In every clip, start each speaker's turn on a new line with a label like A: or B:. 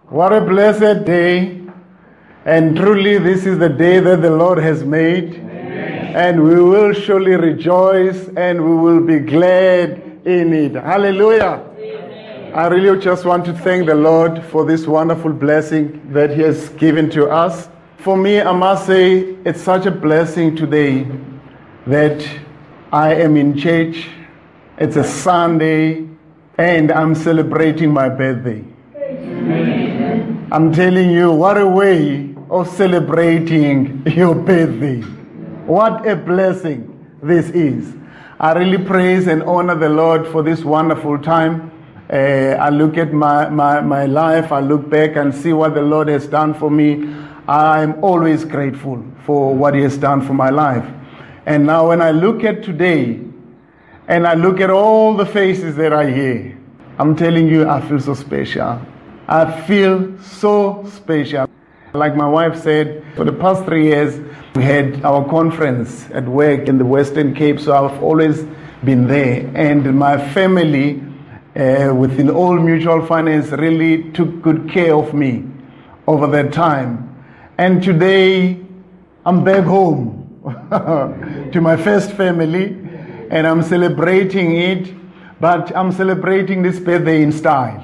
A: What a blessed day. And truly this is the day that the Lord has made. Amen. And we will surely rejoice and we will be glad in it. Hallelujah. Amen. I really just want to thank the Lord for this wonderful blessing that He has given to us. For me, I must say, it's such a blessing today that I am in church. It's a Sunday and I'm celebrating my birthday. Amen. I'm telling you, what a way of celebrating your birthday. What a blessing this is. I really praise and honor the Lord for this wonderful time. I look at my life, I look back and see what the Lord has done for me. I'm always grateful for what He has done for my life. And now when I look at today, and I look at all the faces that are here, I'm telling you, I feel so special. I feel so special. Like my wife said, for the past 3 years, we had our conference at work in the Western Cape, so I've always been there. And my family, within Old Mutual Finance, really took good care of me over that time. And today, I'm back home to my first family, and I'm celebrating it, but I'm celebrating this birthday in style.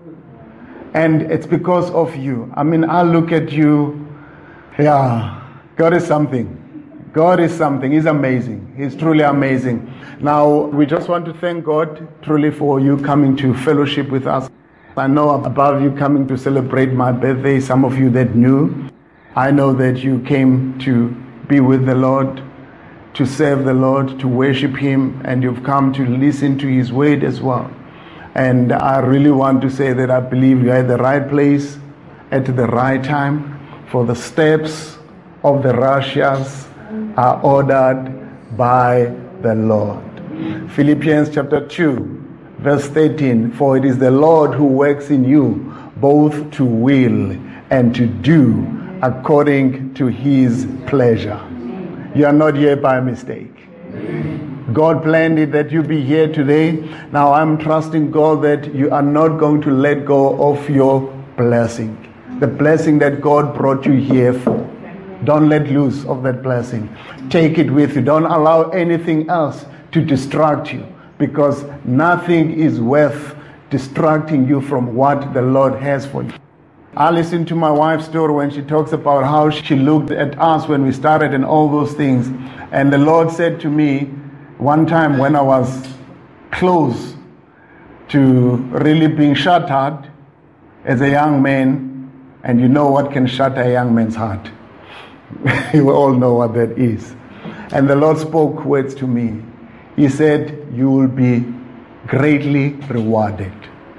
A: And it's because of you. I mean, I look at you, yeah, God is something. God is something. He's amazing. He's truly amazing. Now, we just want to thank God truly for you coming to fellowship with us. I know about you coming to celebrate my birthday, some of you that knew. I know that you came to be with the Lord, to serve the Lord, to worship Him, and you've come to listen to His word as well. And I really want to say that I believe you're at the right place at the right time, for the steps of the righteous are ordered by the Lord. Philippians chapter 2, verse 13, for it is the Lord who works in you both to will and to do according to His pleasure. You are not here by mistake. God planned it that you be here today. Now I'm trusting God that you are not going to let go of your blessing. The blessing that God brought you here for. Don't let loose of that blessing. Take it with you. Don't allow anything else to distract you, because nothing is worth distracting you from what the Lord has for you. I listened to my wife's story when she talks about how she looked at us when we started and all those things. And the Lord said to me one time when I was close to really being shattered as a young man, and you know what can shatter a young man's heart. You all know what that is. And the Lord spoke words to me. He said, you will be greatly rewarded.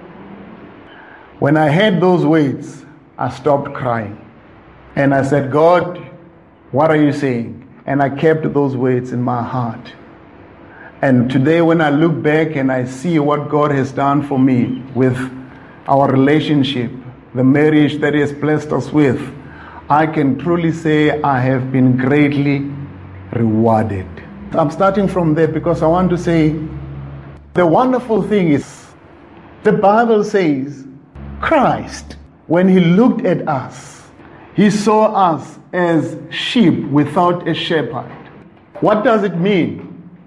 A: When I heard those words, I stopped crying. And I said, God, what are you saying? And I kept those words in my heart. And today when I look back and I see what God has done for me with our relationship, the marriage that He has blessed us with, I can truly say I have been greatly rewarded. I'm starting from there because I want to say the wonderful thing is the Bible says Christ, when He looked at us, He saw us as sheep without a shepherd. What does it mean?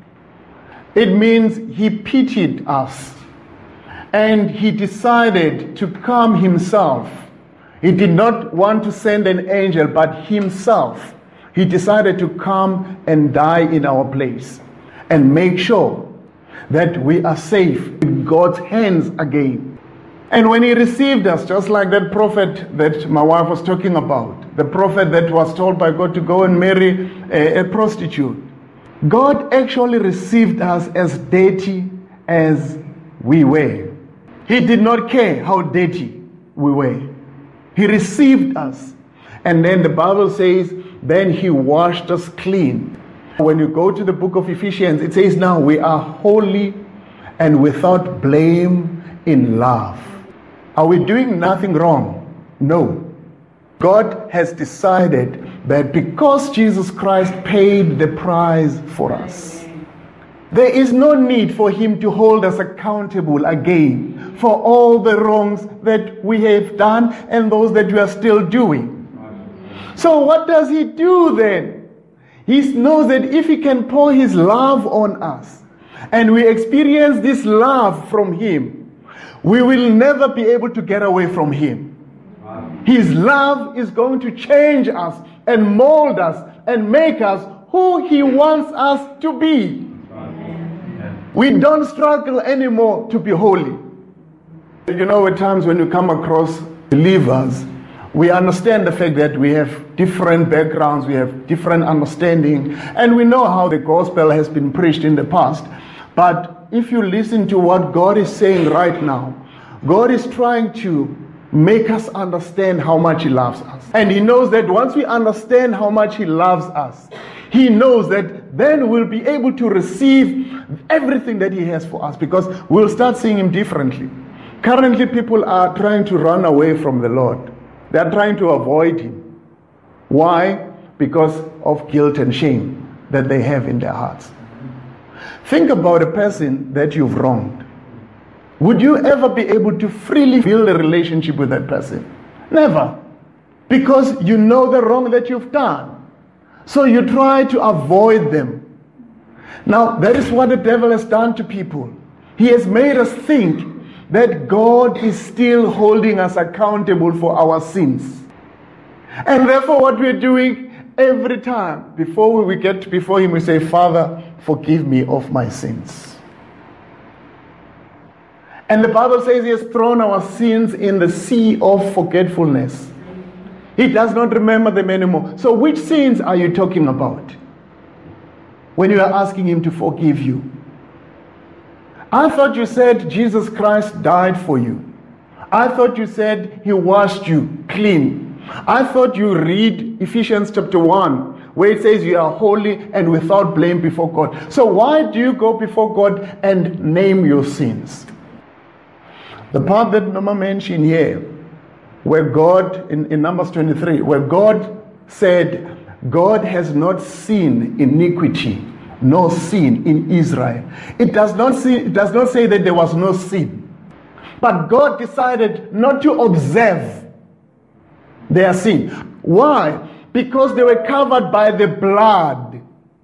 A: It means He pitied us and He decided to come Himself. He did not want to send an angel, but Himself. He decided to come and die in our place and make sure that we are safe in God's hands again. And when He received us, just like that prophet that my wife was talking about, the prophet that was told by God to go and marry a prostitute, God actually received us as dirty as we were. He did not care how dirty we were. He received us. And then the Bible says, then He washed us clean. When you go to the book of Ephesians, it says now we are holy and without blame in love. Are we doing nothing wrong? No. God has decided that because Jesus Christ paid the price for us, there is no need for Him to hold us accountable again for all the wrongs that we have done and those that we are still doing. So what does he do then? He knows that if he can pour his love on us and we experience this love from him, we will never be able to get away from him. His love is going to change us and mold us and make us who he wants us to be. We don't struggle anymore to be holy. You know, at times when you come across believers, we understand the fact that we have different backgrounds, we have different understanding, and we know how the gospel has been preached in the past. But if you listen to what God is saying right now, God is trying to make us understand how much he loves us. And he knows that once we understand how much he loves us, he knows that then we'll be able to receive everything that he has for us, because we'll start seeing him differently. Currently, people are trying to run away from the Lord. They are trying to avoid him. Why? Because of guilt and shame that they have in their hearts. Think about a person that you've wronged. Would you ever be able to freely build a relationship with that person? Never. Because you know the wrong that you've done. So you try to avoid them. Now, that is what the devil has done to people. He has made us think that God is still holding us accountable for our sins. And therefore what we're doing every time, before we get before him, we say, Father, forgive me of my sins. And the Bible says he has thrown our sins in the sea of forgetfulness. He does not remember them anymore. So which sins are you talking about when you are asking him to forgive you? I thought you said Jesus Christ died for you. I thought you said he washed you clean. I thought you read Ephesians chapter 1 where it says you are holy and without blame before God. So why do you go before God and name your sins? The part that Norma mentioned here, where God, in Numbers 23, where God said, God has not seen iniquity, no sin in Israel. It does not say that there was no sin. But God decided not to observe their sin. Why? Because they were covered by the blood.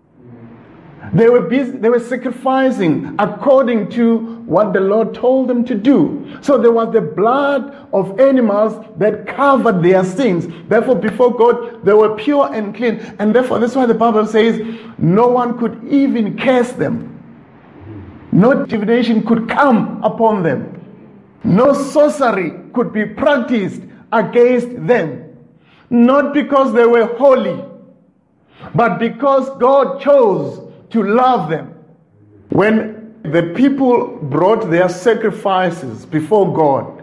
A: They were sacrificing according to what the Lord told them to do. So there was the blood of animals that covered their sins. Therefore, before God, they were pure and clean. And therefore, that's why the Bible says no one could even curse them. No divination could come upon them. No sorcery could be practiced against them. Not because they were holy, but because God chose to love them. When the people brought their sacrifices before God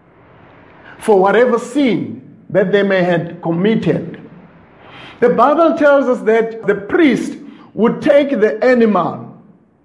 A: for whatever sin that they may have committed, the Bible tells us that the priest would take the animal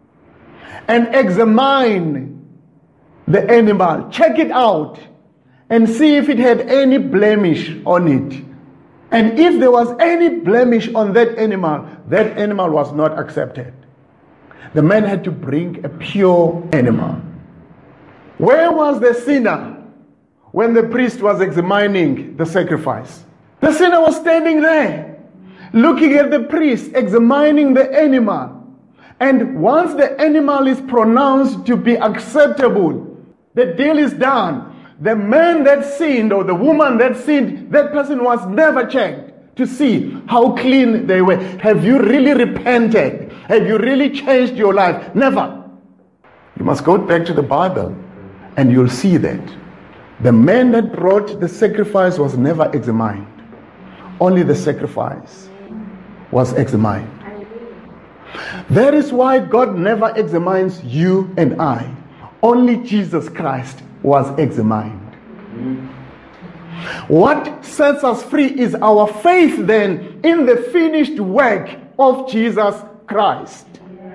A: and examine the animal, check it out, and see if it had any blemish on it. And if there was any blemish on that animal was not accepted. The man had to bring a pure animal. Where was the sinner when the priest was examining the sacrifice? The sinner was standing there, looking at the priest, examining the animal. And once the animal is pronounced to be acceptable, the deal is done. The man that sinned or the woman that sinned, that person was never checked to see how clean they were. Have you really repented? Have you really changed your life? Never. You must go back to the Bible and you'll see that the man that brought the sacrifice was never examined. Only the sacrifice was examined. That is why God never examines you and I. Only Jesus Christ was examined. What sets us free is our faith then in the finished work of Jesus Christ.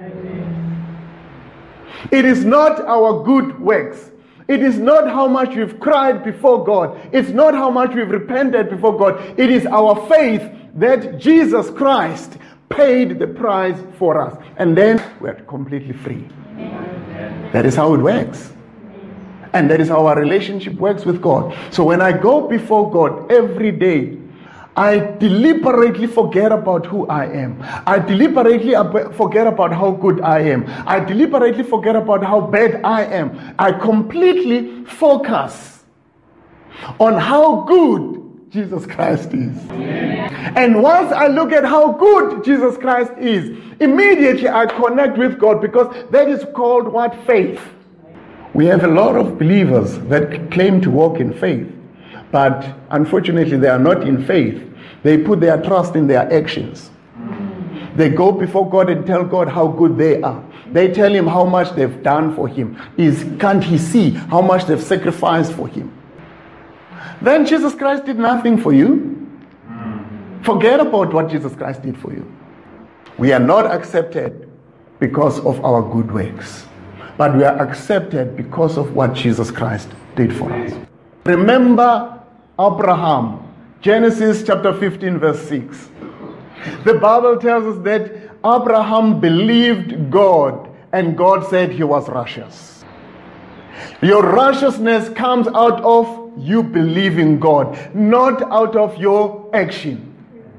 A: It is not our good works. It is not how much we've cried before God. It's not how much we've repented before God. It is our faith that Jesus Christ paid the price for us. And then we're completely free. That is how it works. And that is how our relationship works with God. So when I go before God every day, I deliberately forget about who I am. I deliberately forget about how good I am. I deliberately forget about how bad I am. I completely focus on how good Jesus Christ is. Amen. And once I look at how good Jesus Christ is, immediately I connect with God, because that is called what? Faith. We have a lot of believers that claim to walk in faith, but unfortunately they are not in faith. They put their trust in their actions. They go before God and tell God how good they are. They tell him how much they've done for him. Can't he see how much they've sacrificed for him? Then Jesus Christ did nothing for you. Forget about what Jesus Christ did for you. We are not accepted because of our good works, but we are accepted because of what Jesus Christ did for us. Remember Abraham. Genesis chapter 15 verse 6. The Bible tells us that Abraham believed God, and God said he was righteous. Your righteousness comes out of you believing God, not out of your action.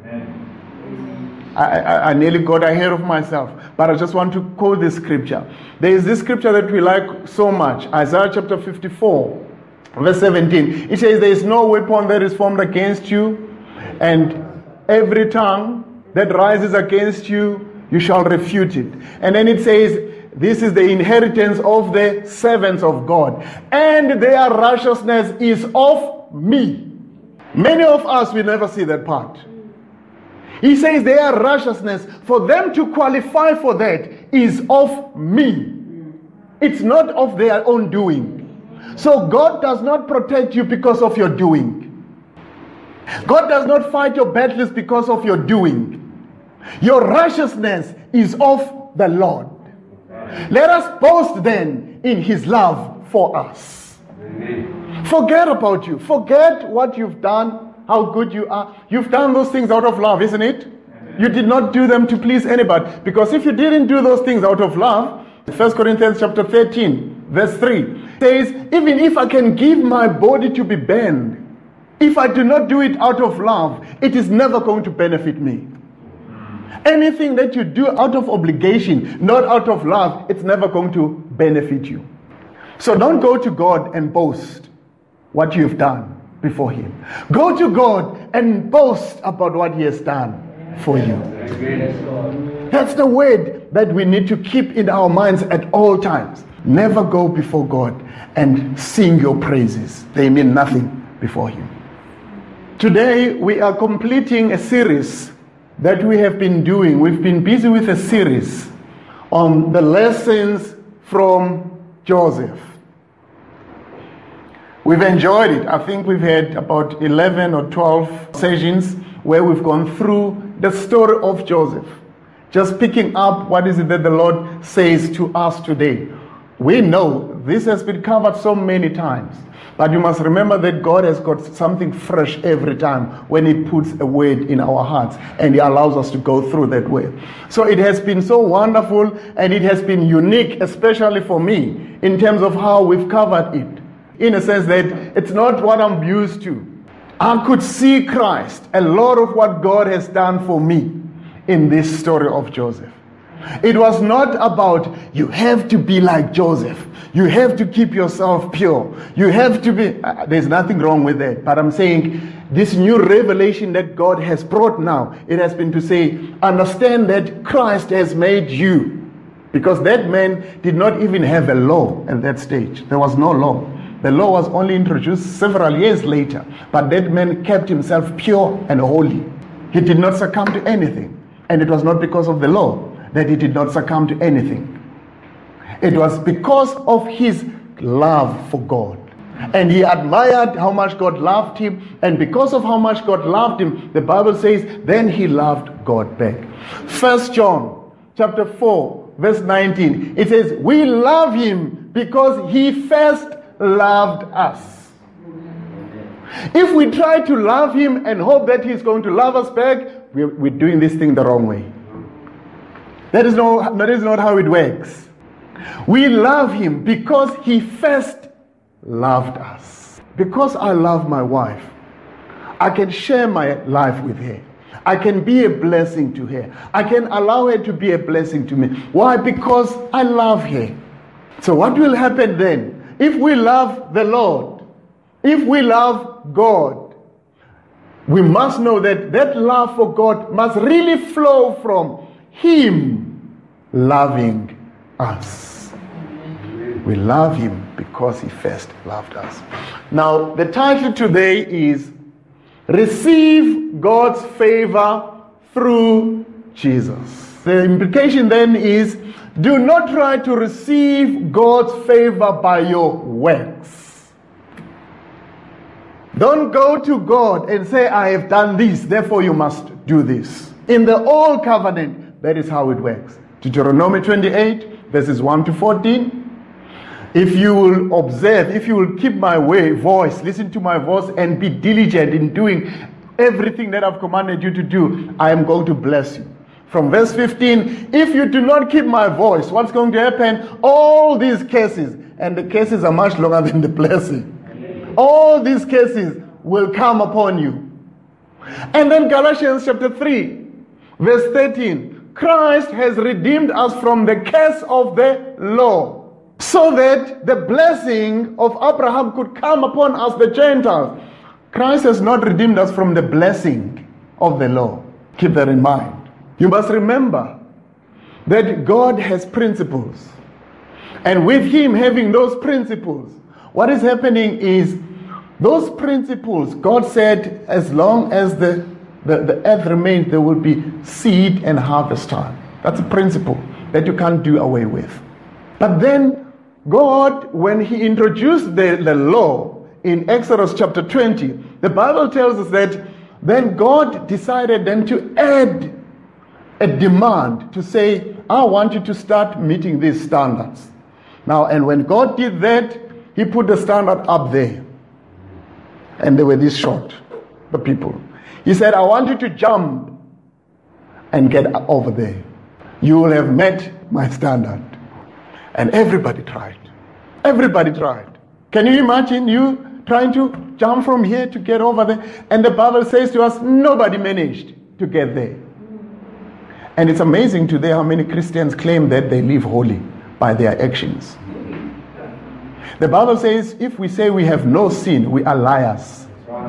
A: I nearly got ahead of myself, but I just want to quote this scripture. There is this scripture that we like so much, Isaiah chapter 54. Verse 17, it says, there is no weapon that is formed against you, and every tongue that rises against you, you shall refute it. And then it says, this is the inheritance of the servants of God, and their righteousness is of me. Many of us will never see that part. He says their righteousness, for them to qualify for that, is of me. It's not of their own doing. So God does not protect you because of your doing. God does not fight your battles because of your doing. Your righteousness is of the Lord. Let us boast then in his love for us. Amen. Forget about you. Forget what you've done, how good you are. You've done those things out of love, isn't it? Amen. You did not do them to please anybody. Because if you didn't do those things out of love, 1 Corinthians chapter 13, verse 3 says, even if I can give my body to be burned, if I do not do it out of love, it is never going to benefit me. Anything that you do out of obligation, not out of love, it's never going to benefit you. So don't go to God and boast what you've done before him. Go to God and boast about what he has done for you. That's the word that we need to keep in our minds at all times. Never go before God and sing your praises. They mean nothing before him. Today we are completing a series that we have been doing. We've been busy with a series on the lessons from Joseph. We've enjoyed it. I think we've had about 11 or 12 sessions where we've gone through the story of Joseph. Just picking up what is it that the Lord says to us today. We know this has been covered so many times, but you must remember that God has got something fresh every time when he puts a word in our hearts and he allows us to go through that word. So it has been so wonderful, and it has been unique, especially for me, in terms of how we've covered it. In a sense that it's not what I'm used to. I could see Christ, a lot of what God has done for me in this story of Joseph. It was not about you have to be like Joseph. You have to keep yourself pure. You have to be... there's nothing wrong with that. But I'm saying this new revelation that God has brought now, it has been to say, understand that Christ has made you. Because that man did not even have a law at that stage. There was no law. The law was only introduced several years later. But that man kept himself pure and holy. He did not succumb to anything. And it was not because of the law that he did not succumb to anything. It was because of his love for God. And he admired how much God loved him. And because of how much God loved him, the Bible says, then he loved God back. 1 John chapter 4, verse 19. It says, we love him because he first loved us. If we try to love him and hope that he's going to love us back, we're doing this thing the wrong way. That is not how it works. We love him because he first loved us. Because I love my wife, I can share my life with her. I can be a blessing to her. I can allow her to be a blessing to me. Why? Because I love her. So what will happen then? If we love the Lord, if we love God, we must know that that love for God must really flow from Him loving us. We love Him because He first loved us. Now, the title today is Receive God's Favor Through Jesus. The implication then is, do not try to receive God's favor by your works. Don't go to God and say, I have done this, therefore you must do this. In the old covenant, that is how it works. Deuteronomy 28, verses 1 to 14. If you will observe, if you will keep my voice, listen to my voice, and be diligent in doing everything that I've commanded you to do, I am going to bless you. From verse 15, if you do not keep my voice, what's going to happen? All these cases, and the cases are much longer than the blessing. All these cases will come upon you. And then Galatians chapter 3, verse 13, Christ has redeemed us from the curse of the law, so that the blessing of Abraham could come upon us, the Gentiles. Christ has not redeemed us from the blessing of the law. Keep that in mind. You must remember that God has principles. And with Him having those principles, what is happening is, those principles, God said, as long as the earth remains, there will be seed and harvest time. That's a principle that you can't do away with. But then God, when He introduced the law in Exodus chapter 20, the Bible tells us that then God decided then to add a demand to say, I want you to start meeting these standards. Now, and when God did that, He put the standard up there. And they were this short, the people. He said, I want you to jump and get over there. You will have met my standard. And everybody tried. Everybody tried. Can you imagine you trying to jump from here to get over there? And the Bible says to us, nobody managed to get there. And it's amazing today how many Christians claim that they live holy by their actions. The Bible says if we say we have no sin, we are liars.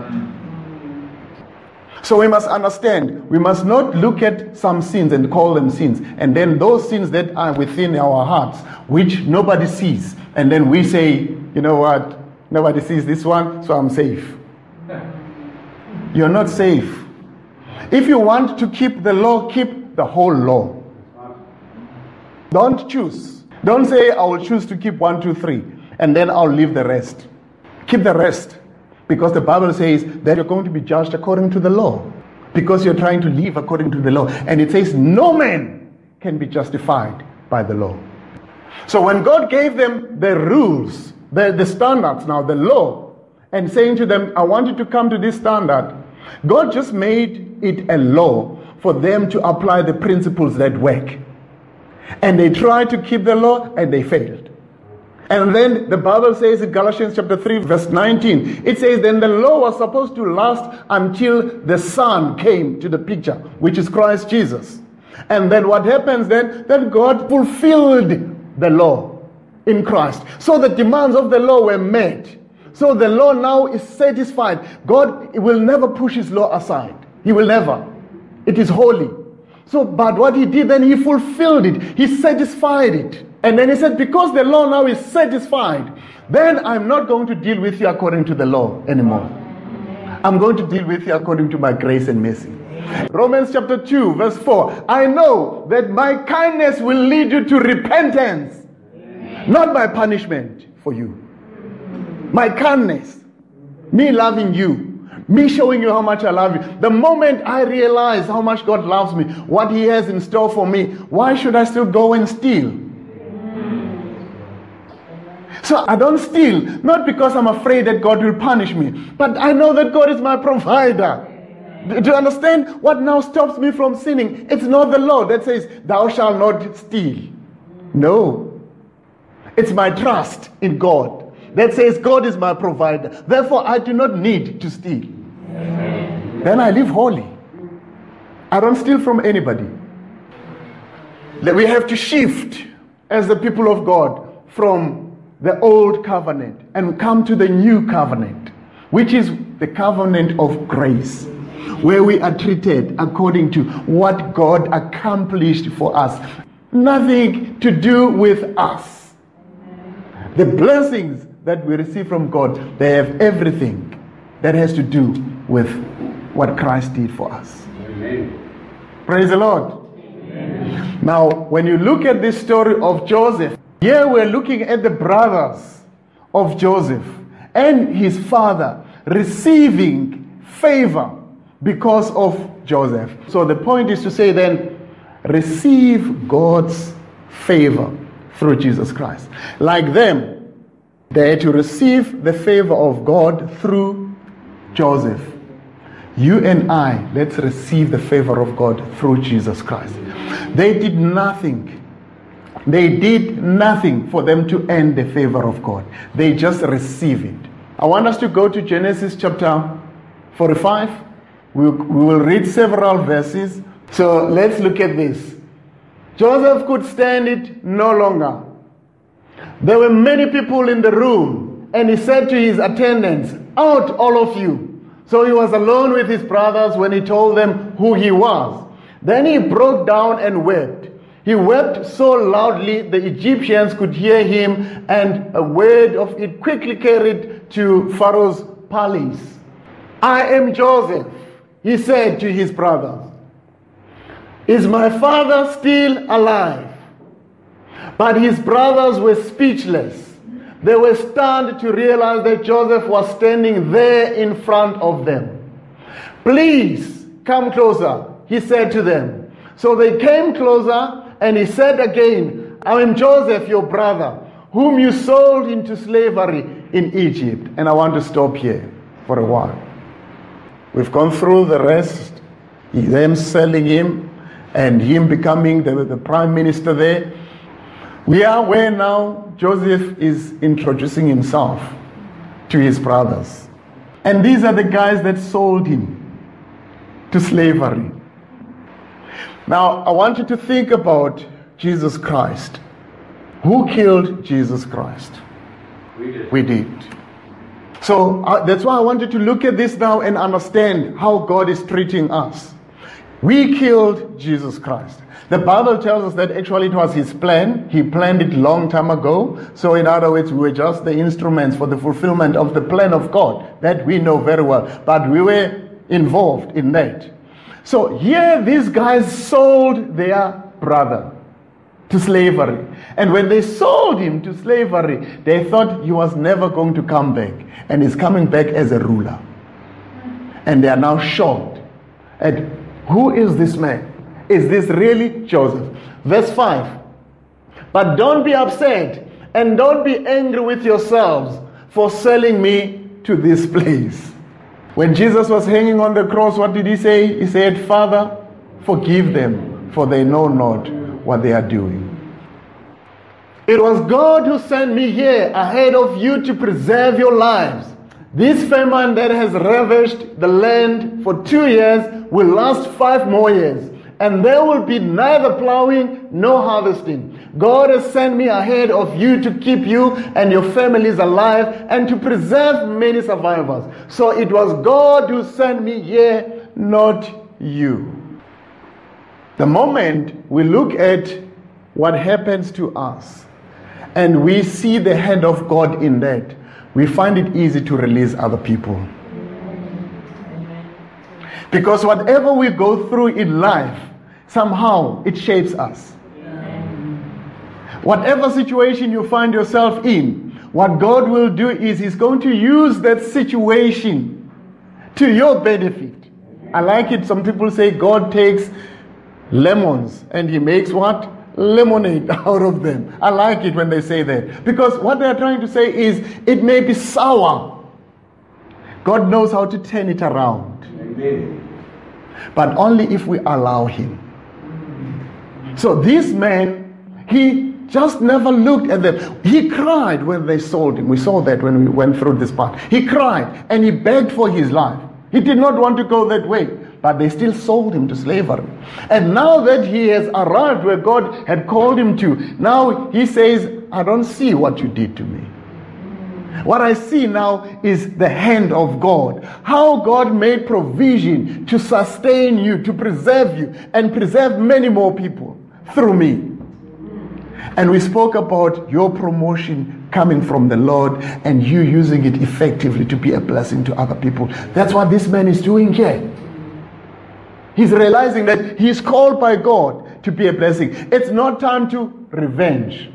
A: So we must understand, we must not look at some sins and call them sins. And then those sins that are within our hearts, which nobody sees. And then we say, you know what, nobody sees this one, so I'm safe. You're not safe. If you want to keep the law, keep the whole law. Don't choose. Don't say, I will choose to keep 1, 2, 3, and then I'll leave the rest. Keep the rest. Because the Bible says that you're going to be judged according to the law. Because you're trying to live according to the law. And it says no man can be justified by the law. So when God gave them the rules, the standards now, the law, and saying to them, I want you to come to this standard, God just made it a law for them to apply the principles that work. And they tried to keep the law and they failed. And then the Bible says in Galatians chapter 3 verse 19, it says then the law was supposed to last until the Son came to the picture, which is Christ Jesus. And then what happens then? That God fulfilled the law in Christ. So the demands of the law were met. So the law now is satisfied. God will never push His law aside. He will never. It is holy. So, but what He did then, He fulfilled it. He satisfied it. And then He said, because the law now is satisfied, then I'm not going to deal with you according to the law anymore. I'm going to deal with you according to my grace and mercy. Romans chapter 2 verse 4. I know that my kindness will lead you to repentance, not my punishment for you. My kindness, me loving you, me showing you how much I love you. The moment I realize how much God loves me, what He has in store for me, why should I still go and steal? So I don't steal, not because I'm afraid that God will punish me, but I know that God is my provider. Do you understand? What now stops me from sinning? It's not the law that says, thou shalt not steal. No. It's my trust in God. that says God is my provider. Therefore, I do not need to steal. Then I live holy. I don't steal from anybody. We have to shift as the people of God from the old covenant and come to the new covenant, which is the covenant of grace, where we are treated according to what God accomplished for us. Nothing to do with us. The blessings that we receive from God, they have everything that has to do with what Christ did for us. Amen. Praise the Lord. Amen. Now, when you look at this story of Joseph, here we're looking at the brothers of Joseph and his father receiving favor because of Joseph. So the point is to say then, receive God's favor through Jesus Christ. Like them, they had to receive the favor of God through Joseph. You and I, let's receive the favor of God through Jesus Christ. They did nothing. They did nothing for them to earn the favor of God. They just receive it. I want us to go to Genesis chapter 45. We will read several verses. So let's look at this. Joseph could stand it no longer. There were many people in the room, and he said to his attendants, "Out, all of you." So he was alone with his brothers when he told them who he was. Then he broke down and wept. He wept so loudly the Egyptians could hear him, and a word of it quickly carried to Pharaoh's palace. "I am Joseph," he said to his brothers. "Is my father still alive?" But his brothers were speechless. They were stunned to realize that Joseph was standing there in front of them. "Please come closer," he said to them. So they came closer, and he said again, "I am Joseph, your brother, whom you sold into slavery in Egypt." And I want to stop here for a while. We've gone through the rest, them selling him and him becoming the prime minister there. We are where now Joseph is introducing himself to his brothers. And these are the guys that sold him to slavery. Now, I want you to think about Jesus Christ. Who killed Jesus Christ? We did. So that's why I wanted to look at this now and understand how God is treating us. We killed Jesus Christ. The Bible tells us that actually it was his plan. He planned it long time ago. So in other words, we were just the instruments for the fulfillment of the plan of God that we know very well. But we were involved in that. So here these guys sold their brother to slavery. And when they sold him to slavery, they thought he was never going to come back. And he's coming back as a ruler. And they are now shocked at who is this man? Is this really Joseph? Verse 5. "But don't be upset and don't be angry with yourselves for selling me to this place." When Jesus was hanging on the cross, what did he say? He said, "Father, forgive them, for they know not what they are doing." It was God who sent me here ahead of you to preserve your lives. This famine that has ravished the land for 2 years will last 5 more years. And there will be neither plowing nor harvesting. God has sent me ahead of you to keep you and your families alive and to preserve many survivors. So it was God who sent me here, not you. The moment we look at what happens to us and we see the hand of God in that, we find it easy to release other people. Because whatever we go through in life, somehow it shapes us. Whatever situation you find yourself in, what God will do is he's going to use that situation to your benefit. I like it. Some people say God takes lemons and he makes what? Lemonade out of them. I like it when they say that. Because what they're trying to say is it may be sour. God knows how to turn it around. Amen. But only if we allow him. So this man, he just never looked at them. He cried when they sold him. We saw that when we went through this part. He cried and he begged for his life. He did not want to go that way, but they still sold him to slavery. And now that he has arrived where God had called him to, now he says, I don't see what you did to me. What I see now is the hand of God. How God made provision to sustain you, to preserve you, and preserve many more people through me. And we spoke about your promotion coming from the Lord and you using it effectively to be a blessing to other people. That's what this man is doing here. He's realizing that he's called by God to be a blessing. It's not time to revenge.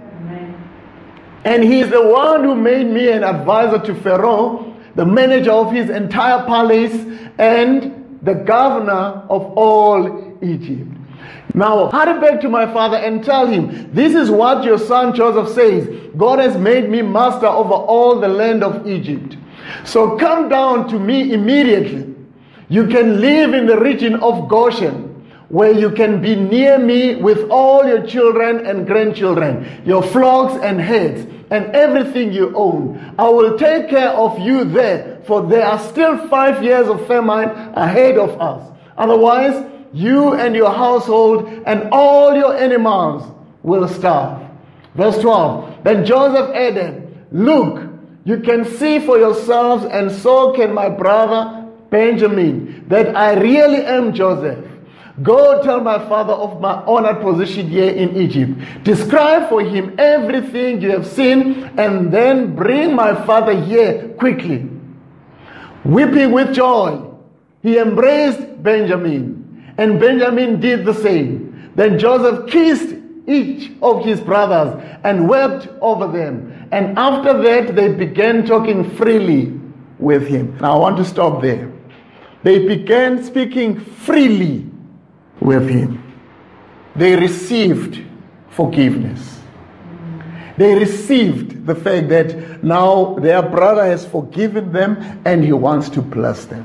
A: And he's the one who made me an advisor to Pharaoh, the manager of his entire palace, and the governor of all Egypt. Now, hurry back to my father and tell him, this is what your son Joseph says. God has made me master over all the land of Egypt. So come down to me immediately. You can live in the region of Goshen, where you can be near me with all your children and grandchildren, your flocks and herds, and everything you own. I will take care of you there, for there are still 5 years of famine ahead of us. Otherwise, you and your household and all your animals will starve. Verse 12, then Joseph added, look, you can see for yourselves, and so can my brother Benjamin, that I really am Joseph. Go tell my father of my honored position here in Egypt. Describe for him everything you have seen, and then bring my father here quickly. Weeping with joy, he embraced Benjamin, and Benjamin did the same. Then Joseph kissed each of his brothers and wept over them. And after that, they began talking freely with him. Now I want to stop there. They began speaking freely with him. They received forgiveness. They received the fact that now their brother has forgiven them and he wants to bless them.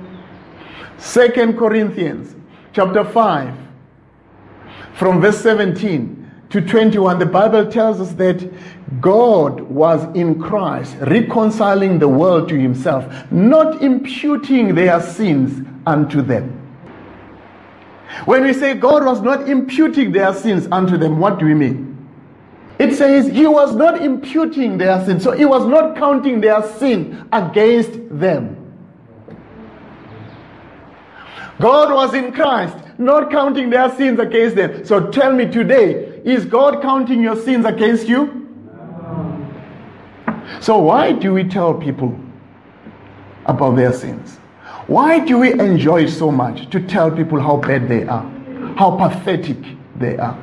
A: 2 Corinthians chapter 5, from verse 17 to 21, the Bible tells us that God was in Christ reconciling the world to himself, not imputing their sins unto them. When we say God was not imputing their sins unto them, what do we mean? It says he was not imputing their sin, so he was not counting their sin against them. God was in Christ, not counting their sins against them. So tell me today, is God counting your sins against you? No. So why do we tell people about their sins? Why do we enjoy so much to tell people how bad they are, how pathetic they are?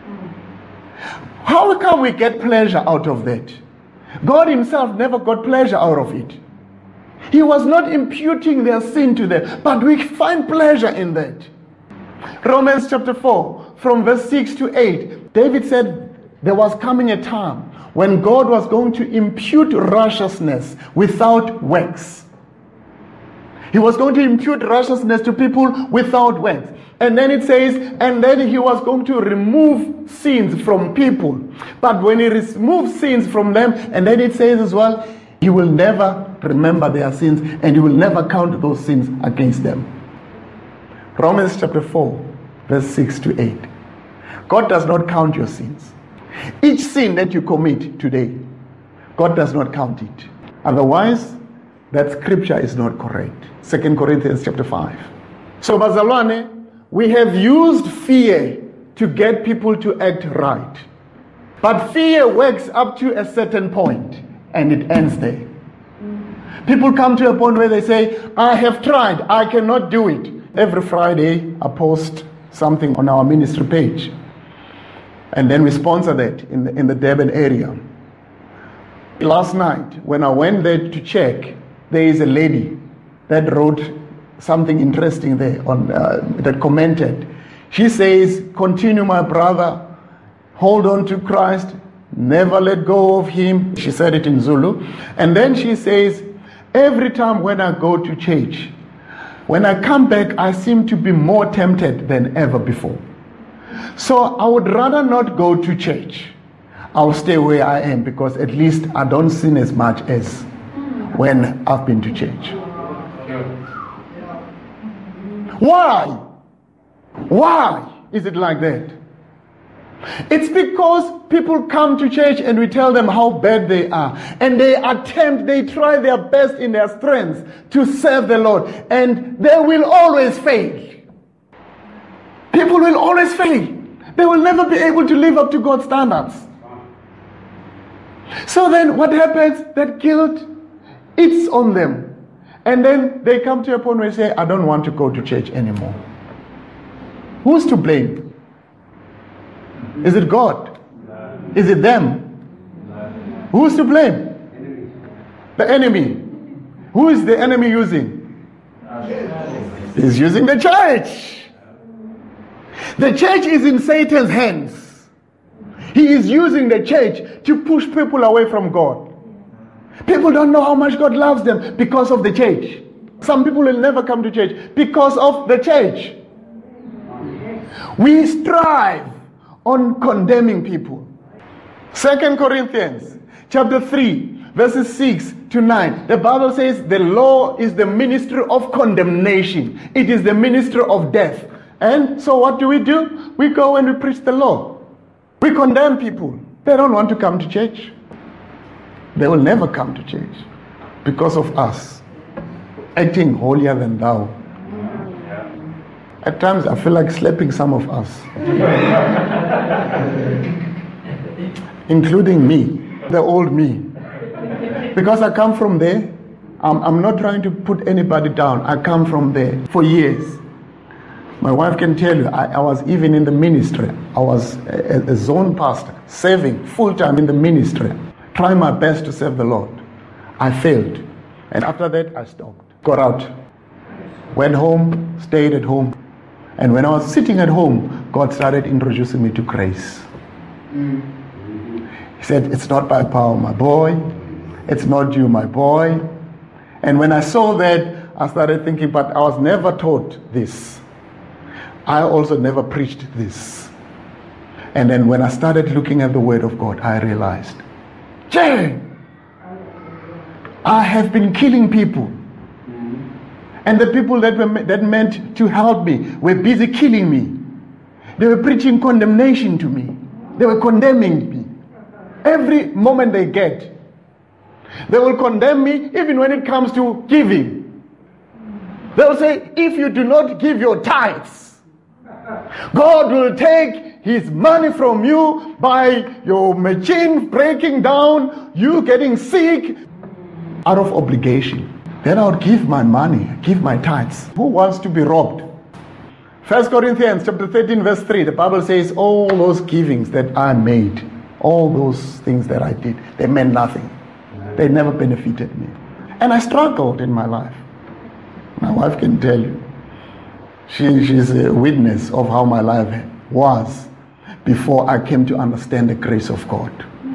A: How come we get pleasure out of that? God himself never got pleasure out of it. He was not imputing their sin to them, but we find pleasure in that. Romans chapter 4, from verse 6 to 8, David said there was coming a time when God was going to impute righteousness without works. He was going to impute righteousness to people without works. And then it says, and then he was going to remove sins from people. But when he removes sins from them, and then it says as well, he will never remember their sins and he will never count those sins against them. Romans chapter 4, verse 6 to 8. God does not count your sins. Each sin that you commit today, God does not count it. Otherwise, that scripture is not correct. 2 Corinthians chapter 5. So, bazalwane, we have used fear to get people to act right. But fear works up to a certain point and it ends there. People come to a point where they say, I have tried, I cannot do it. Every Friday, I post something on our ministry page. And then we sponsor that in the Durban area. Last night, when I went there to check, there is a lady that wrote something interesting there on that commented. She says, continue, my brother, hold on to Christ, never let go of him. She said it in Zulu. And then she says, every time when I go to church, when I come back, I seem to be more tempted than ever before. So I would rather not go to church. I'll stay where I am because at least I don't sin as much as when I've been to church. Why? Why is it like that? It's because people come to church and we tell them how bad they are. And they try their best in their strength to serve the Lord. And they will always fail. People will always fail. They will never be able to live up to God's standards. So then what happens? That guilt, it's on them. And then they come to a point where they say, I don't want to go to church anymore. Who's to blame? Is it God? Is it them? Who's to blame? The enemy. Who is the enemy using? He's using the church. The church is in Satan's hands. He is using the church to push people away from God. People don't know how much God loves them because of the church. Some people will never come to church because of the church. We strive on condemning people. 2 Corinthians chapter 3 verses 6 to 9. The Bible says the law is the ministry of condemnation. It is the ministry of death. And so what do? We go and we preach the law. We condemn people. They don't want to come to church. They will never come to church because of us acting holier than thou. At times I feel like slapping some of us. Including me, the old me. Because I come from there. I'm not trying to put anybody down. I come from there for years. My wife can tell you, I was even in the ministry. I was a zone pastor, serving full-time in the ministry, trying my best to serve the Lord. I failed. And after that, I stopped. Got out. Went home, stayed at home. And when I was sitting at home, God started introducing me to grace. He said, it's not by power, my boy. It's not you, my boy. And when I saw that, I started thinking, but I was never taught this. I also never preached this. And then when I started looking at the Word of God, I realized, I have been killing people. And the people that meant to help me were busy killing me. They were preaching condemnation to me. They were condemning me. Every moment they get, they will condemn me even when it comes to giving. They'll say, if you do not give your tithes, God will take his money from you by your machine breaking down, you getting sick, out of obligation. Then I would give my money, give my tithes. Who wants to be robbed? 1 Corinthians chapter 13 verse 3, the Bible says, all those givings that I made, all those things that I did, they meant nothing. They never benefited me. And I struggled in my life. My wife can tell you. She's a witness of how my life was before I came to understand the grace of God.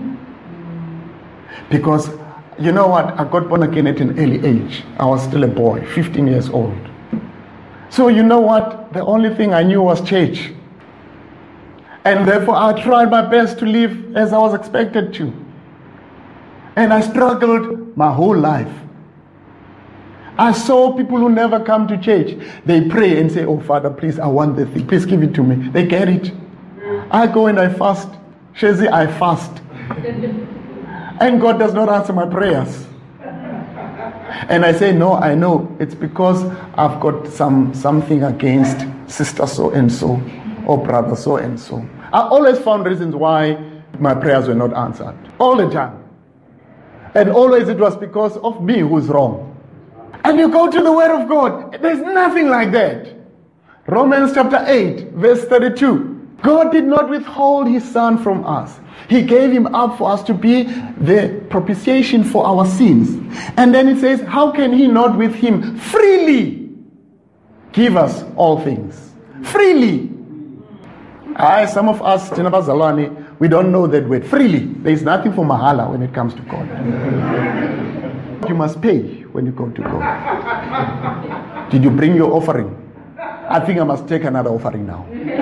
A: Because you know what? I got born again at an early age. I was still a boy, 15 years old. So you know what? The only thing I knew was church. And therefore I tried my best to live as I was expected to. And I struggled my whole life. I saw people who never come to church. They pray and say, oh Father, please, I want the thing. Please give it to me. They get it. I go and I fast. Shezi, I fast. And God does not answer my prayers. And I say, no, I know. It's because I've got something against sister so-and-so or brother so-and-so. I always found reasons why my prayers were not answered. All the time. And always it was because of me who's wrong. And you go to the Word of God. There's nothing like that. Romans chapter 8, verse 32. God did not withhold his Son from us. He gave him up for us to be the propitiation for our sins. And then it says, how can he not with him freely give us all things? Freely. Some of us, we don't know that word. Freely. There is nothing for mahala when it comes to God. You must pay when you go to God. Did you bring your offering? I think I must take another offering now.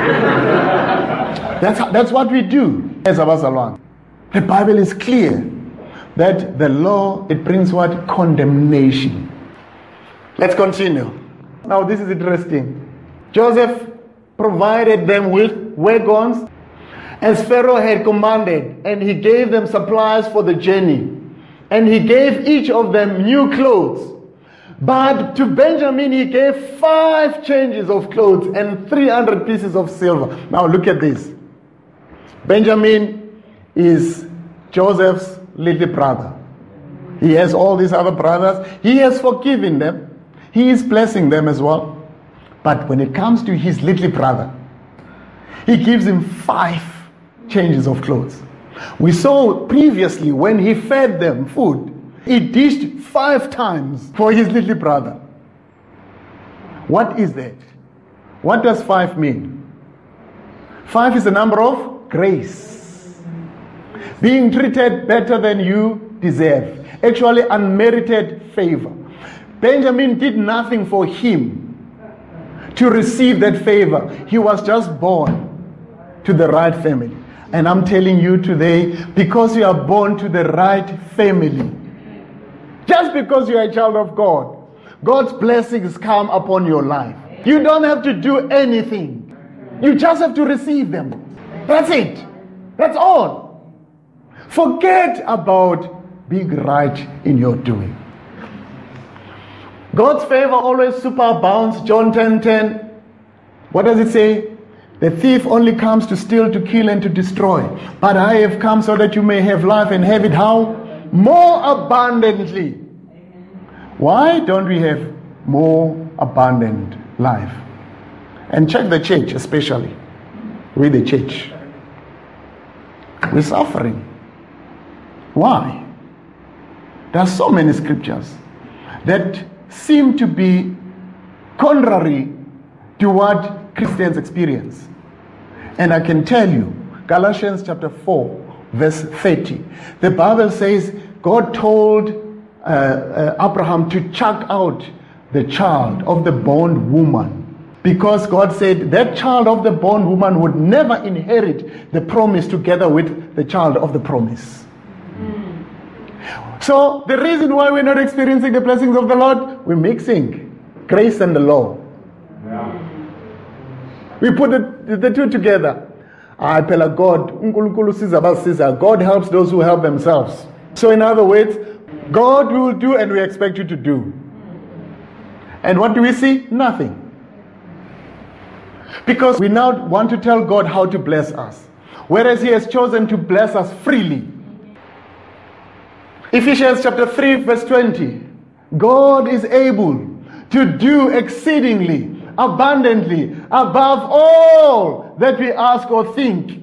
A: That's what we do as abazalwane. The Bible is clear that the law, it brings what? Condemnation. Let's continue. Now this is interesting. Joseph provided them with wagons as Pharaoh had commanded, and he gave them supplies for the journey. And he gave each of them new clothes. But to Benjamin he gave 5 changes of clothes and 300 pieces of silver. Now look at this. Benjamin is Joseph's little brother. He has all these other brothers. He has forgiven them. He is blessing them as well. But when it comes to his little brother, he gives him 5 changes of clothes. We saw previously when he fed them food, he dished 5 times for his little brother. What is that? What does 5 mean? 5 is a number of grace. Being treated better than you deserve. Actually unmerited favor. Benjamin did nothing for him to receive that favor. He was just born to the right family. And I'm telling you today, because you are born to the right family, just because you are a child of God, God's blessings come upon your life. You don't have to do anything. You just have to receive them. That's it. That's all. Forget about being right in your doing. God's favor always superabounds. John 10:10. What does it say? The thief only comes to steal, to kill, and to destroy. But I have come so that you may have life and have it how? More abundantly. Why don't we have more abundant life? And check the church especially. With the church. We're suffering. Why? There are so many scriptures that seem to be contrary to what Christians experience. And I can tell you, Galatians chapter 4, verse 30, the Bible says God told Abraham to chuck out the child of the bondwoman, because God said that child of the bondwoman would never inherit the promise together with the child of the promise. So the reason why we're not experiencing the blessings of the Lord, we're mixing grace and the law. We put the two together. God helps those who help themselves. So in other words, God will do and we expect you to do. And what do we see? Nothing. Because we now want to tell God how to bless us, whereas He has chosen to bless us freely. Ephesians chapter 3 verse 20. God is able to do exceedingly, abundantly, above all that we ask or think,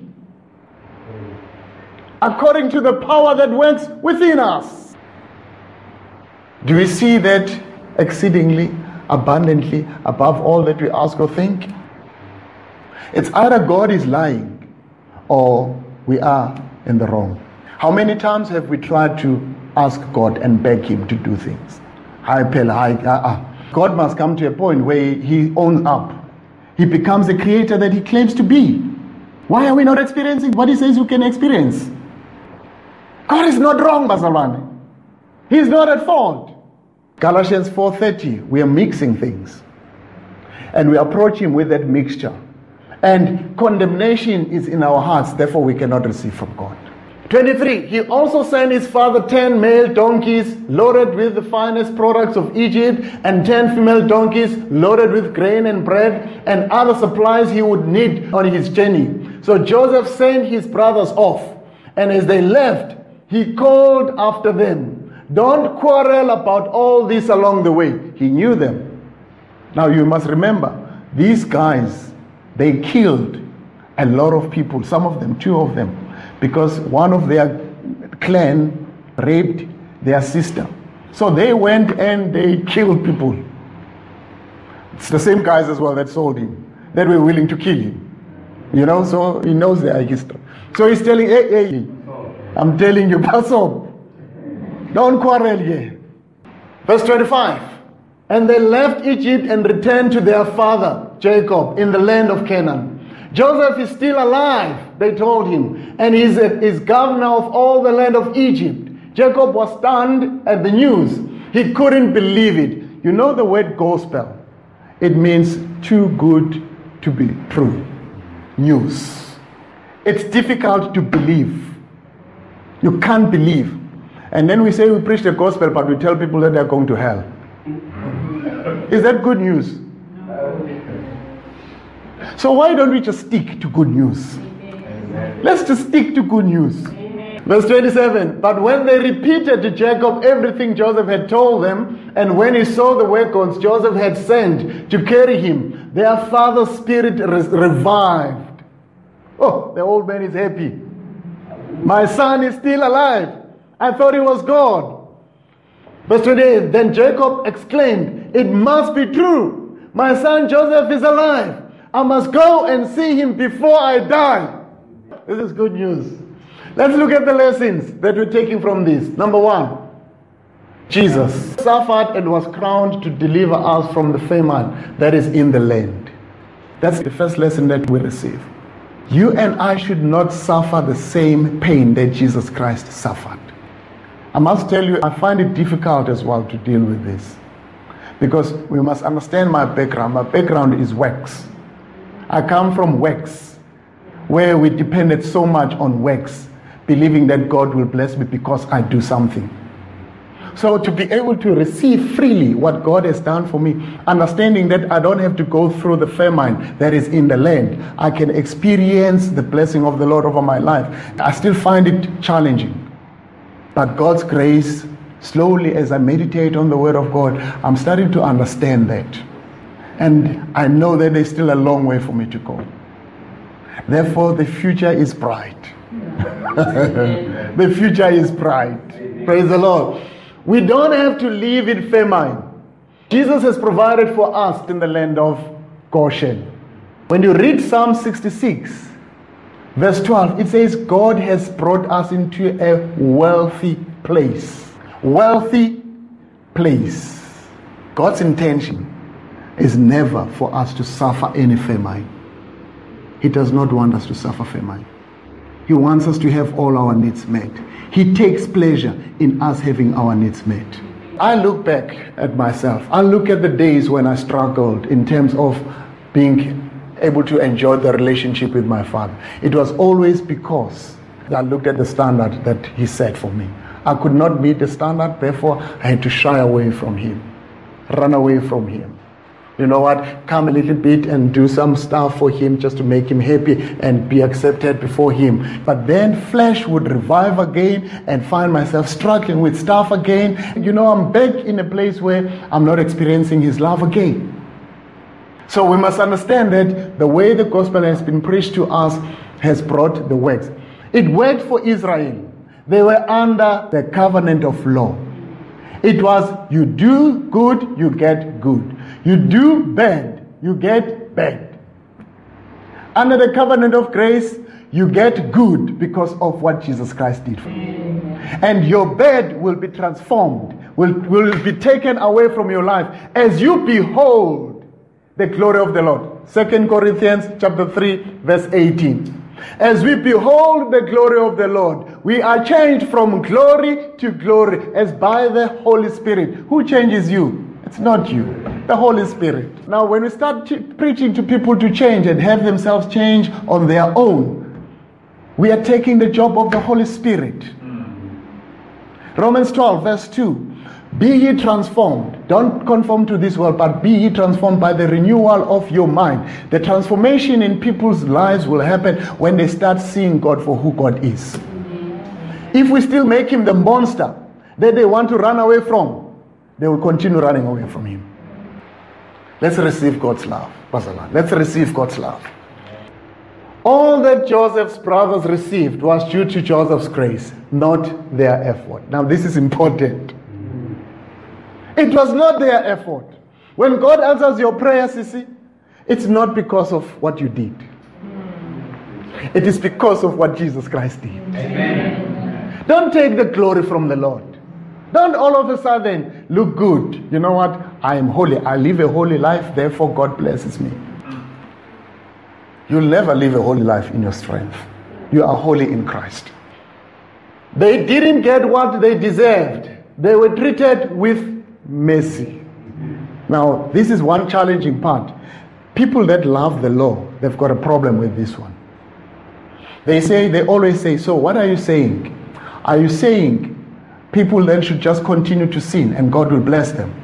A: according to the power that works within us. Do we see that exceedingly, abundantly, above all that we ask or think? It's either God is lying or we are in the wrong. How many times have we tried to ask God and beg Him to do things? God must come to a point where He owns up. He becomes the creator that He claims to be. Why are we not experiencing what He says you can experience? God is not wrong, bazalwane. He is not at fault. Galatians 4:30, we are mixing things. And we approach Him with that mixture. And condemnation is in our hearts, therefore we cannot receive from God. 23, He also sent His father 10 male donkeys loaded with the finest products of Egypt, and 10 female donkeys loaded with grain and bread and other supplies he would need on his journey. So Joseph sent his brothers off, and as they left, he called after them, "Don't quarrel about all this along the way." He knew them. Now you must remember, these guys, they killed a lot of people, some of them, 2 of them, because one of their clan raped their sister. So they went and they killed people. It's the same guys as well that sold him, that were willing to kill him. You know, so he knows their history. So he's telling, hey, I'm telling you, pass on. Don't quarrel here. Verse 25. And they left Egypt and returned to their father, Jacob, in the land of Canaan. Joseph is still alive, they told him, and he's governor of all the land of Egypt. Jacob was stunned at the news. He couldn't believe it. You know the word gospel? It means too good to be true. News. It's difficult to believe. You can't believe. And then we say we preach the gospel, but we tell people that they're going to hell. Is that good news? So why don't we just stick to good news? Let's just stick to good news. Verse 27, but when they repeated to Jacob everything Joseph had told them, and when he saw the wagons Joseph had sent to carry him, their father's spirit revived. Oh, the old man is happy. My son is still alive. I thought he was God. Verse 28, then Jacob exclaimed, it must be true. My son Joseph is alive. I must go and see him before I die. This is good news. Let's look at the lessons that we're taking from this. Number one, Jesus suffered and was crowned to deliver us from the famine that is in the land. That's the first lesson that we receive. You and I should not suffer the same pain that Jesus Christ suffered. I must tell you, I find it difficult as well to deal with this, because we must understand my background. My background is works. I come from works, where we depended so much on works, believing that God will bless me because I do something. So to be able to receive freely what God has done for me, understanding that I don't have to go through the famine that is in the land, I can experience the blessing of the Lord over my life. I still find it challenging. But God's grace, slowly as I meditate on the Word of God, I'm starting to understand that. And I know that there's still a long way for me to go. Therefore, the future is bright. The future is bright. Praise the Lord. We don't have to live in famine. Jesus has provided for us in the land of Goshen. When you read Psalm 66, verse 12, it says, God has brought us into a wealthy place. Wealthy place. God's intention is never for us to suffer any famine. He does not want us to suffer famine. He wants us to have all our needs met. He takes pleasure in us having our needs met. I look back at myself. I look at the days when I struggled in terms of being able to enjoy the relationship with my Father. It was always because I looked at the standard that He set for me. I could not meet the standard, therefore I had to shy away from Him, run away from Him. You know what? Come a little bit and do some stuff for Him just to make Him happy and be accepted before Him. But then flesh would revive again and find myself struggling with stuff again. You know, I'm back in a place where I'm not experiencing His love again. So we must understand that the way the gospel has been preached to us has brought the works. It worked for Israel. They were under the covenant of law. It was, you do good, you get good. You do bad, you get bad. Under the covenant of grace, you get good because of what Jesus Christ did for you. And your bad will be transformed, will be taken away from your life as you behold the glory of the Lord. 2 Corinthians chapter 3, verse 18. As we behold the glory of the Lord, we are changed from glory to glory as by the Holy Spirit. Who changes you? It's not you, the Holy Spirit. Now, when we start preaching to people to change and have themselves change on their own, we are taking the job of the Holy Spirit. Romans 12, verse 2. Be ye transformed. Don't conform to this world, but be ye transformed by the renewal of your mind. The transformation in people's lives will happen when they start seeing God for who God is. If we still make Him the monster that they want to run away from, they will continue running away from Him. Let's receive God's love. Let's receive God's love. All that Joseph's brothers received was due to Joseph's grace, not their effort. Now this is important. It was not their effort. When God answers your prayers, you see, it's not because of what you did. It is because of what Jesus Christ did. Amen. Don't take the glory from the Lord. Don't all of a sudden look good. You know what? I am holy. I live a holy life, therefore God blesses me. You'll never live a holy life in your strength. You are holy in Christ. They didn't get what they deserved. They were treated with mercy. Now, this is one challenging part. People that love the law, they've got a problem with this one. They always say, so what are you saying? Are you saying people then should just continue to sin and God will bless them?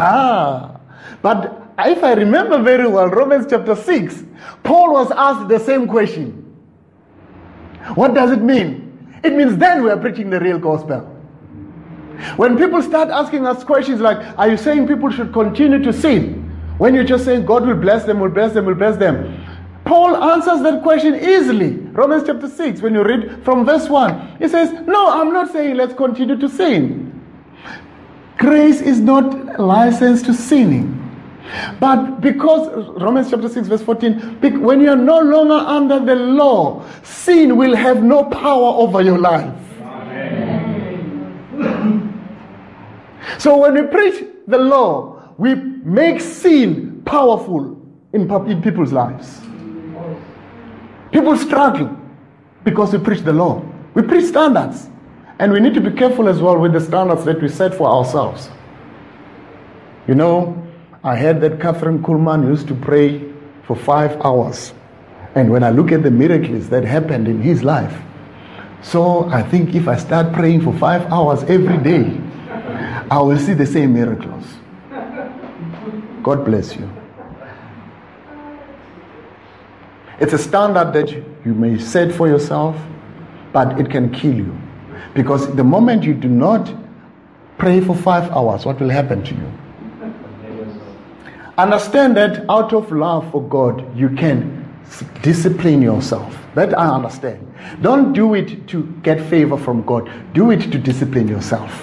A: But if I remember very well, Romans chapter 6, Paul was asked the same question. What does it mean? It means then we are preaching the real gospel. When people start asking us questions like, are you saying people should continue to sin? When you're just saying God will bless them, will bless them, will bless them. Paul answers that question easily. Romans chapter 6, when you read from verse 1, he says, no, I'm not saying let's continue to sin. Grace is not licensed to sinning. But because, Romans chapter 6 verse 14, when you are no longer under the law, sin will have no power over your life. Amen. So when we preach the law, we make sin powerful in people's lives. People struggle because we preach the law. We preach standards. And we need to be careful as well with the standards that we set for ourselves. You know, I heard that Catherine Kuhlman used to pray for 5 hours. And when I look at the miracles that happened in his life, so I think if I start praying for 5 hours every day, I will see the same miracles. God bless you. It's a standard that you may set for yourself, but it can kill you. Because the moment you do not pray for 5 hours, what will happen to you? Understand that out of love for God, you can discipline yourself. That I understand. Don't do it to get favor from God. Do it to discipline yourself.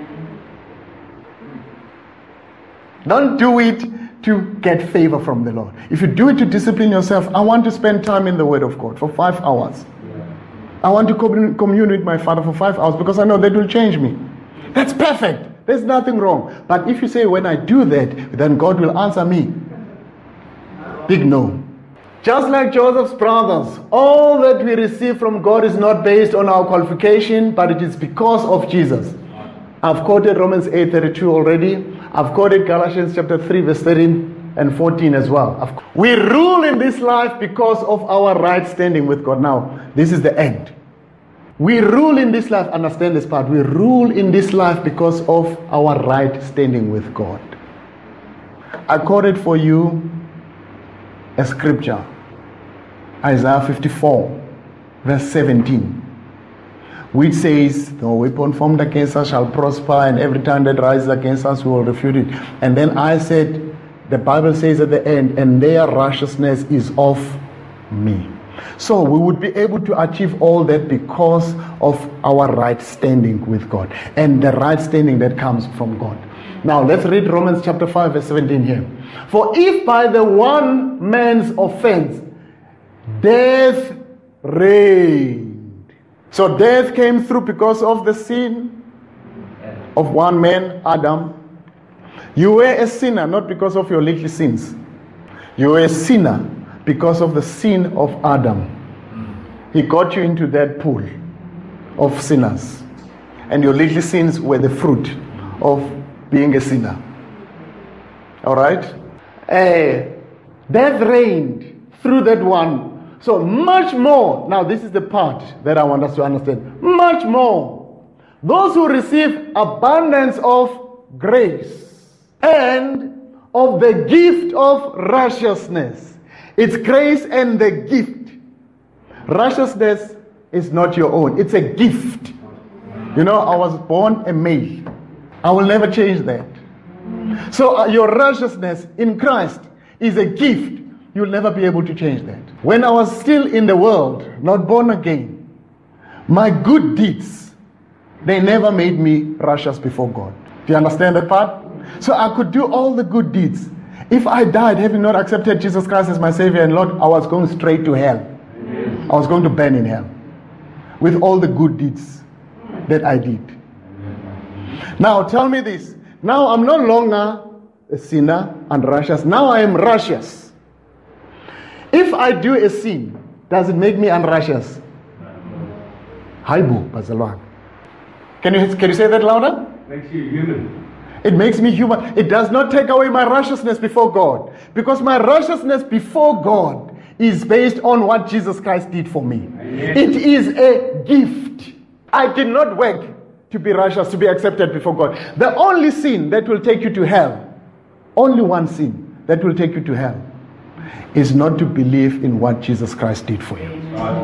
A: Don't do it to get favor from the Lord. If you do it to discipline yourself, I want to spend time in the Word of God for 5 hours. I want to commune with my Father for 5 hours because I know that will change me. That's perfect. There's nothing wrong. But if you say, when I do that, then God will answer me. Big no. Just like Joseph's brothers, all that we receive from God is not based on our qualification, but it is because of Jesus. I've quoted Romans 8:32 already. I've quoted Galatians chapter 3 verse 13 and 14 as well. We rule in this life because of our right standing with God. Now, this is the end. We rule in this life, understand this part. We rule in this life because of our right standing with God. I quoted for you a scripture, Isaiah 54 verse 17. Which says, no weapon formed against us shall prosper, and every time that rises against us we will refute it. And then I said, the Bible says at the end, and their righteousness is of me. So we would be able to achieve all that because of our right standing with God, and the right standing that comes from God. Now let's read Romans chapter 5 verse 17 here. For if by the one man's offense death reigned. So death came through because of the sin of one man, Adam. You were a sinner not because of your little sins. You were a sinner because of the sin of Adam. He got you into that pool of sinners. And your little sins were the fruit of being a sinner. Alright? Death reigned through that one. So much more, now this is the part that I want us to understand. Much more, those who receive abundance of grace and of the gift of righteousness. It's grace and the gift. Righteousness is not your own, it's a gift. You know, I was born a male. I will never change that. So your righteousness in Christ is a gift. You'll never be able to change that. When I was still in the world, not born again, my good deeds, they never made me righteous before God. Do you understand that part? So I could do all the good deeds. If I died having not accepted Jesus Christ as my Savior and Lord, I was going straight to hell. I was going to burn in hell with all the good deeds that I did. Now tell me this. Now I'm no longer a sinner and righteous. Now I am righteous. If I do a sin, does it make me unrighteous? Haibu, Bazalwan. Can you say that louder?
B: Makes you human.
A: It makes me human. It does not take away my righteousness before God. Because my righteousness before God is based on what Jesus Christ did for me. Amen. It is a gift. I did not work to be righteous, to be accepted before God. The only sin that will take you to hell, only one sin that will take you to hell, is not to believe in what Jesus Christ did for you.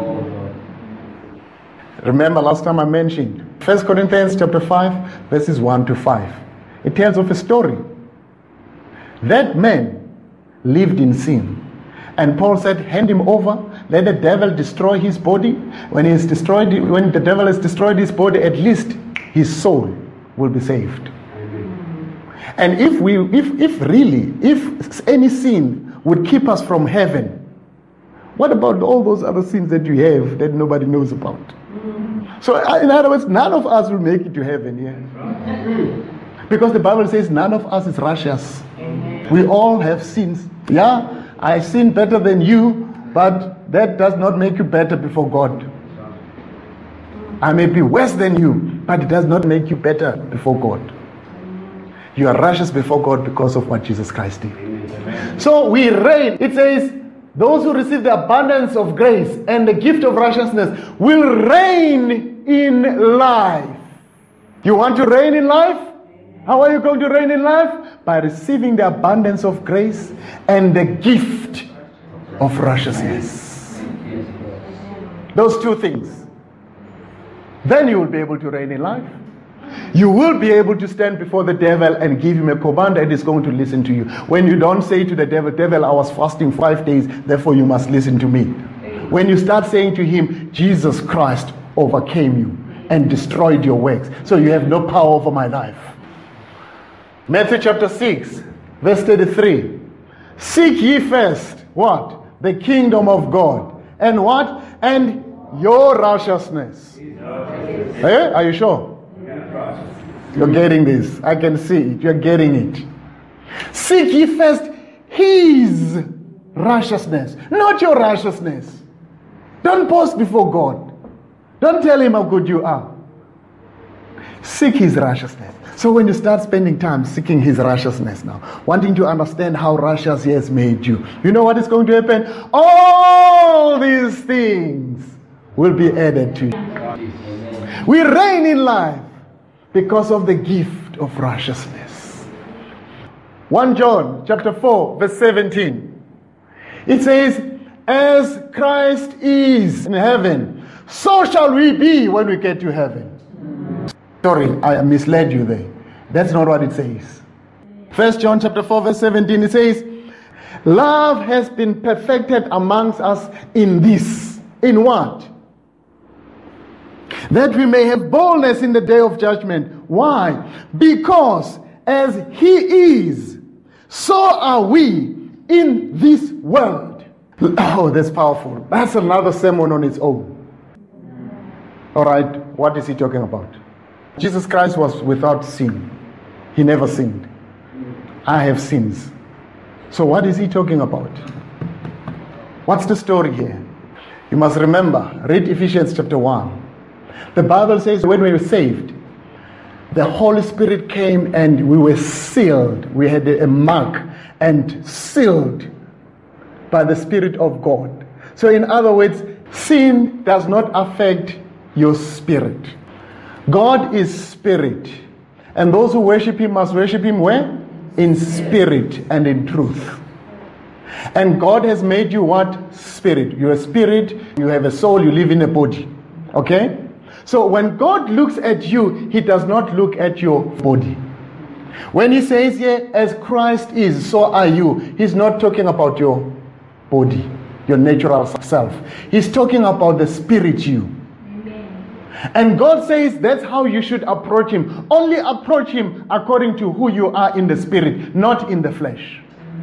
A: Remember last time I mentioned 1 Corinthians chapter 5, verses 1 to 5. It tells of a story. That man lived in sin. And Paul said, hand him over, let the devil destroy his body. When the devil has destroyed his body, at least his soul will be saved. And if any sin would keep us from heaven, what about all those other sins that you have that nobody knows about? So in other words, none of us will make it to heaven, yeah. Because the Bible says none of us is righteous. We all have sins. Yeah, I sin better than you, but that does not make you better before God. I may be worse than you, but it does not make you better before God. You are righteous before God because of what Jesus Christ did. So we reign. It says, those who receive the abundance of grace and the gift of righteousness will reign in life. You want to reign in life? How are you going to reign in life? By receiving the abundance of grace and the gift of righteousness. Those two things. Then you will be able to reign in life. You will be able to stand before the devil and give him a command and he's going to listen to you. When you don't say to the devil, devil, I was fasting 5 days, therefore you must listen to me. When you start saying to him, Jesus Christ overcame you and destroyed your works, so you have no power over my life. Matthew chapter 6, verse 33. Seek ye first, what? The kingdom of God. And what? And your righteousness. Eh? Are you sure? You're getting this. I can see it. You're getting it. Seek ye first his righteousness, not your righteousness. Don't boast before God. Don't tell him how good you are. Seek his righteousness. So when you start spending time seeking his righteousness now, wanting to understand how righteous he has made you, you know what is going to happen? All these things will be added to you. We reign in life because of the gift of righteousness. 1 John chapter 4 verse 17. It says, as Christ is in heaven, so shall we be when we get to heaven. Sorry, I misled you there. That's not what it says. 1 John chapter 4 verse 17, it says, love has been perfected amongst us in this. In what? That we may have boldness in the day of judgment. Why? Because as he is, so are we in this world. Oh, that's powerful. That's another sermon on its own. All right, what is he talking about? Jesus Christ was without sin. He never sinned. I have sins. So what is he talking about? What's the story here? You must remember, read Ephesians chapter 1. The Bible says when we were saved, the Holy Spirit came and we were sealed. We had a mark and sealed by the Spirit of God. So in other words, sin does not affect your spirit. God is spirit. And those who worship him must worship him where? In spirit and in truth. And God has made you what? Spirit. You're a spirit, you have a soul, you live in a body. Okay? So when God looks at you, he does not look at your body. When he says here, as Christ is, so are you, he's not talking about your body, your natural self. He's talking about the spirit you. And God says that's how you should approach him. Only approach him according to who you are in the spirit, not in the flesh.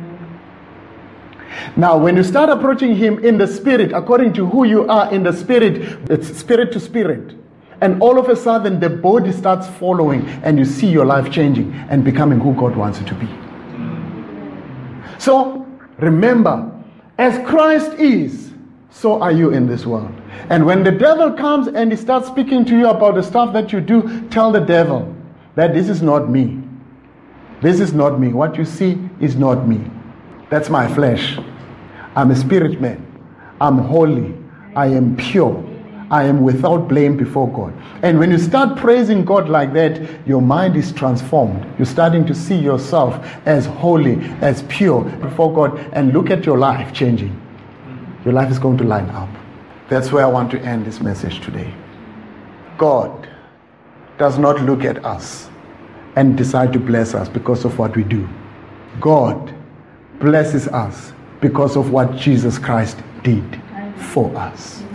A: Now, when you start approaching him in the spirit, according to who you are in the spirit, it's spirit to spirit. And all of a sudden, the body starts following and you see your life changing and becoming who God wants you to be. So, remember, As Christ is, so are you in this world. And when the devil comes and he starts speaking to you about the stuff that you do, tell the devil that this is not me. This is not me. What you see is not me. That's my flesh. I'm a spirit man. I'm holy. I am pure. I am without blame before God. And when you start praising God like that, your mind is transformed. You're starting to see yourself as holy, as pure before God, and look at your life changing. Your life is going to line up. That's where I want to end this message today. God does not look at us and decide to bless us because of what we do. God blesses us because of what Jesus Christ did for us.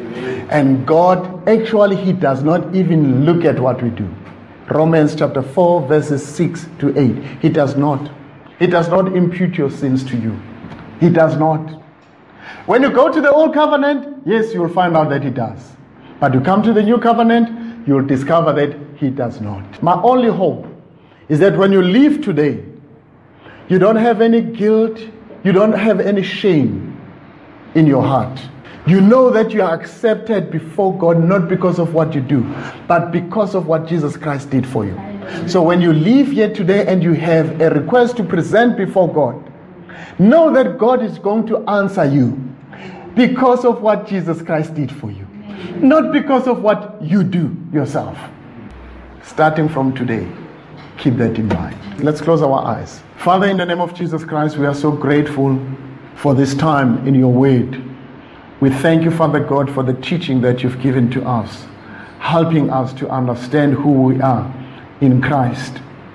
A: And God, actually, He does not even look at what we do. Romans chapter 4, verses 6 to 8. He does not. He does not impute your sins to you. He does not. When you go to the old covenant, yes, you'll find out that He does. But you come to the new covenant, you'll discover that He does not. My only hope is that when you leave today, you don't have any guilt, you don't have any shame in your heart. You know that you are accepted before God, not because of what you do, but because of what Jesus Christ did for you. So when you leave here today and you have a request to present before God, know that God is going to answer you because of what Jesus Christ did for you, not because of what you do yourself. Starting from today, keep that in mind. Let's close our eyes. Father, in the name of Jesus Christ, we are so grateful for this time in your word. We thank you, Father God, for the teaching that you've given to us, helping us to understand who we are in Christ.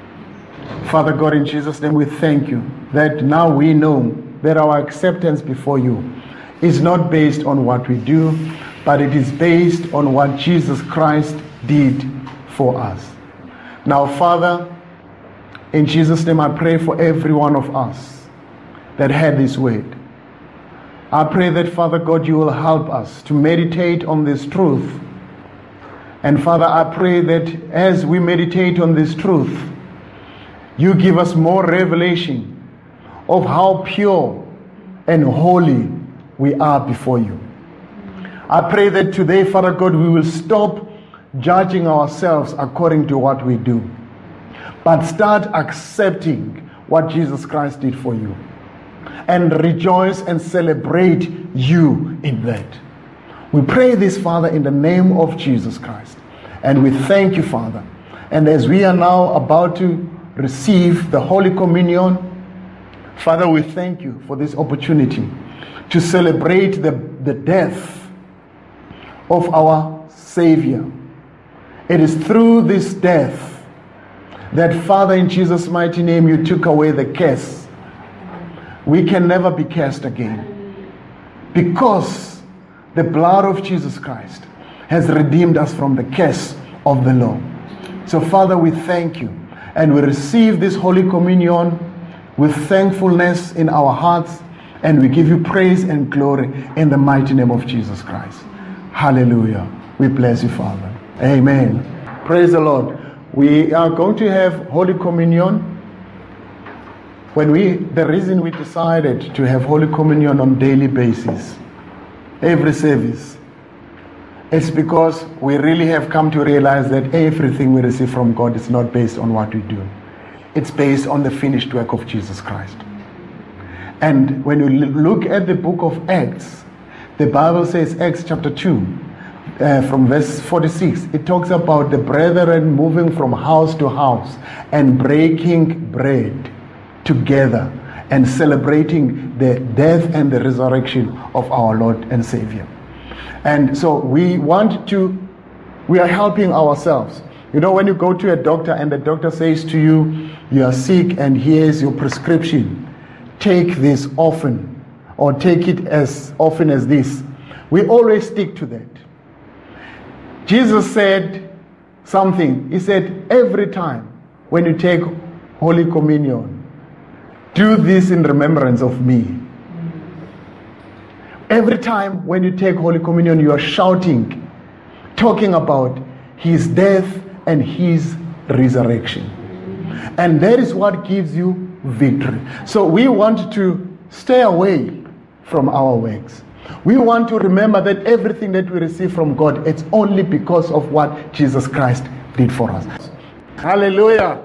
A: Father God, in Jesus' name, we thank you that now we know that our acceptance before you is not based on what we do, but it is based on what Jesus Christ did for us. Now, Father, in Jesus' name, I pray for every one of us that had this word. I pray that, Father God, you will help us to meditate on this truth. And Father, I pray that as we meditate on this truth, you give us more revelation of how pure and holy we are before you. I pray that today, Father God, we will stop judging ourselves according to what we do, but start accepting what Jesus Christ did for you, and rejoice and celebrate you in that. We pray this, Father, in the name of Jesus Christ. And we thank you, Father. And as we are now about to receive the Holy Communion, Father, we thank you for this opportunity to celebrate the death of our Savior. It is through this death that, Father, in Jesus' mighty name, you took away the curse. We can never be cursed again, because the blood of Jesus Christ has redeemed us from the curse of the law. So, Father, we thank you, and we receive this Holy Communion with thankfulness in our hearts, and we give you praise and glory in the mighty name of Jesus Christ. Hallelujah. We bless you, Father. Amen. Praise the Lord. We are going to have Holy Communion. The reason we decided to have Holy Communion on a daily basis, every service, it's because we really have come to realize that everything we receive from God is not based on what we do. It's based on the finished work of Jesus Christ. And when you look at the book of Acts, the Bible says, Acts chapter 2, from verse 46, it talks about the brethren moving from house to house and breaking bread together and celebrating the death and the resurrection of our Lord and Savior. And so we are helping ourselves. You know, when you go to a doctor and the doctor says to you, you are sick and here's your prescription, take this often, or take it as often as this. We always stick to that. Jesus said something. He said, every time when you take Holy Communion, do this in remembrance of me. Every time when you take Holy Communion, you are shouting, talking about his death and his resurrection. And that is what gives you victory. So we want to stay away from our works. We want to remember that everything that we receive from God, it's only because of what Jesus Christ did for us. Hallelujah.